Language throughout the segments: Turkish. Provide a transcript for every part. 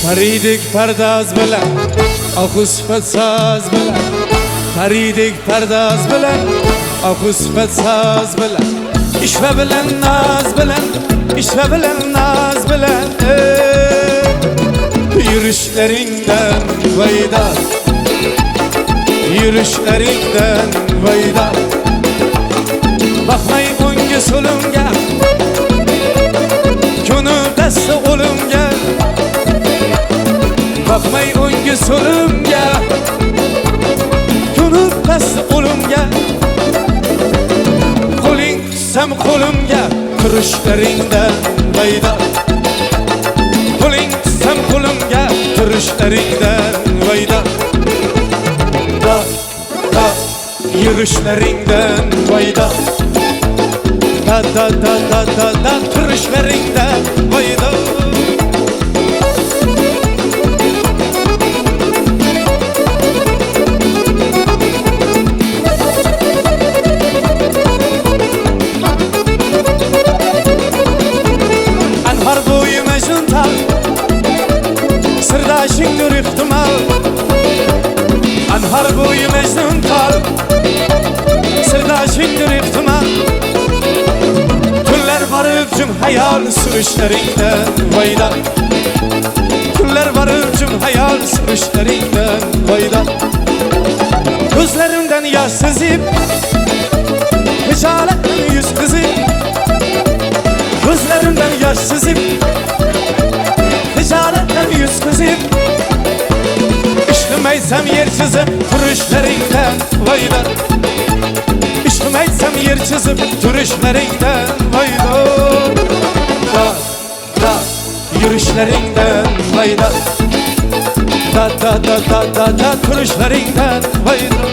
Paridik pardaz bilan, oqu sifat soz bilan. Paridik pardaz bilan, oqu sifat soz bilan. İşve bilan naz bilan, işve bilan naz bilan. Yürüşlerinden vayda, yürüşlerinden vayda. Bakmay o'ngga so'limga, ko'ni dasti o'limga. Bakmay o'ngga so'limga, ko'ni dasti o'limga. Qo'ling tutsam qo'limga, turishlaringdan vayda. Qo'ling tutsam qo'limga, turishlaringdan vayda. Da yürüşlerinden vayda. Da turuşlerinden vayda. Anhar boyu mecnun tal, sırdaşındır ihtimal. Anhar boyu mecnun tal, sırdaşındır ihtimal. Günler varıp cüm hayal sürüşlerinden vayda. Günler varıp cüm hayal sürüşlerinden vayda. Gözlerimden yaş sızıp, hicaletlen yüz kızıp. Gözlerimden yaş sızıp, hicaletlen yüz kızıp. İşlemeysem yer çizip, turuşlerinden vayda. İşlemeysem yer çizip, turuşlerinden vayda. Da yürüyüşlerinden vayda. Da turuşlerinden vayda.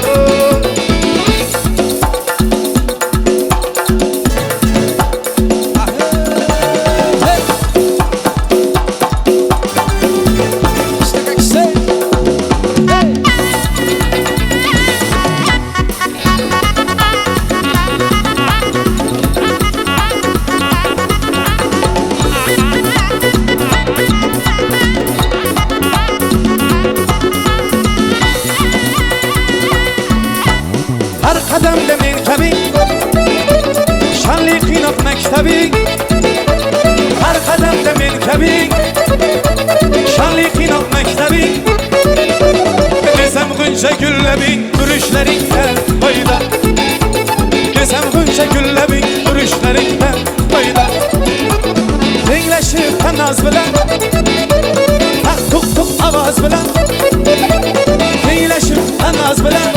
Kademde menkebi, şanlı kıynak mektebi. Her kademde menkebi, şanlı kıynak mektebi. Desem günce güllebin, duruşlerinden vayda. Desem günce güllebin, duruşlerinden vayda. Dengleşip naz bilen, tak tuk tuk avaz bilen. Dengleşip naz bilen,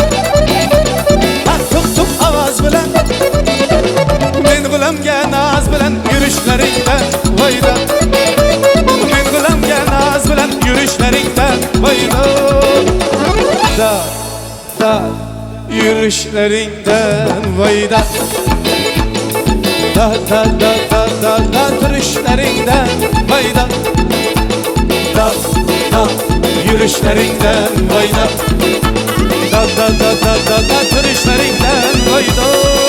avaz bilen. Men gılamga naz bilen, yürüyüşlerinden vayda. Men gılamga naz bilen, yürüyüşlerinden vayda. Da yürüyüşlerinden vayda. Da turuşlerinden vayda. Da yürüyüşlerinden vayda. Da turuşlerinden vayda.